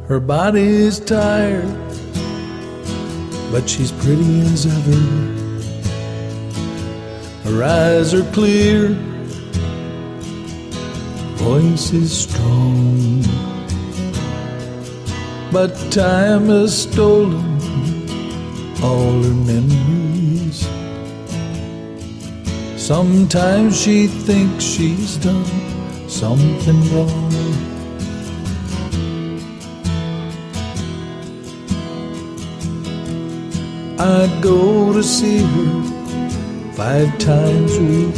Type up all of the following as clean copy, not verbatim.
Her body's tired, but she's pretty as ever. Her eyes are clear, voice is strong, but time has stolen all her memories. Sometimes she thinks she's done something wrong. I go to see her 5 times a week.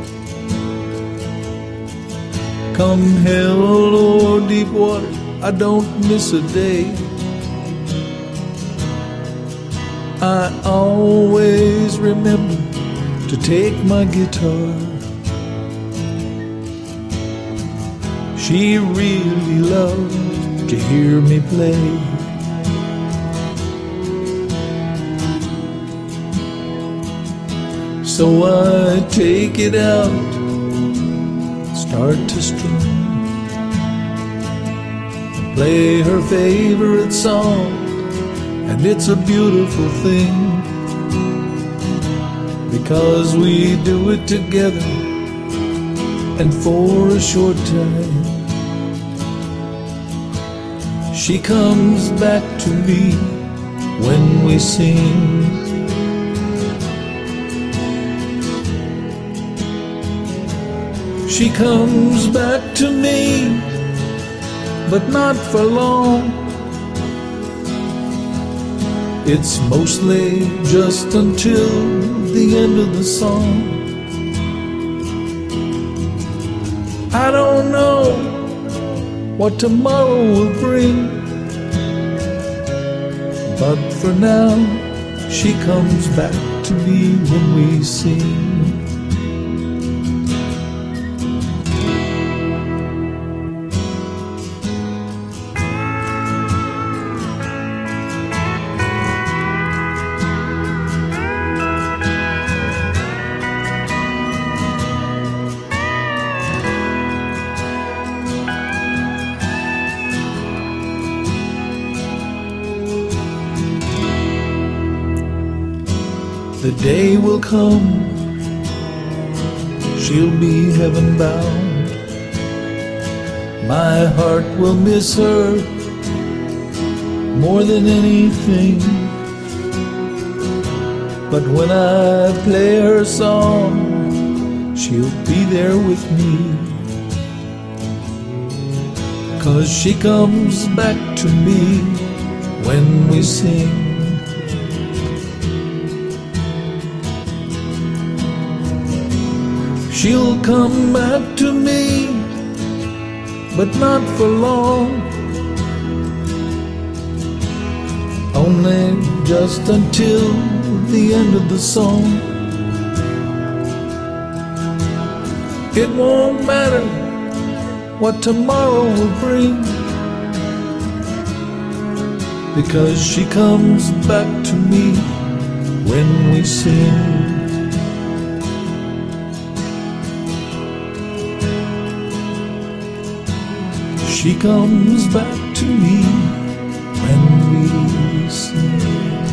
Come hell or deep water, I don't miss a day. I always remember to take my guitar. She really loves to hear me play. So I take it out, start to strum, play her favorite song, and it's a beautiful thing, because we do it together and for a short time. She comes back to me when we sing. She comes back to me, but not for long. It's mostly just until the end of the song. I don't know what tomorrow will bring, but for now she comes back to me when we sing. The day will come, she'll be heaven bound. My heart will miss her more than anything, but when I play her song, she'll be there with me, 'cause she comes back to me when we sing. She'll come back to me, but not for long, only just until the end of the song. It won't matter what tomorrow will bring, because she comes back to me when we sing. She comes back to me when we sing.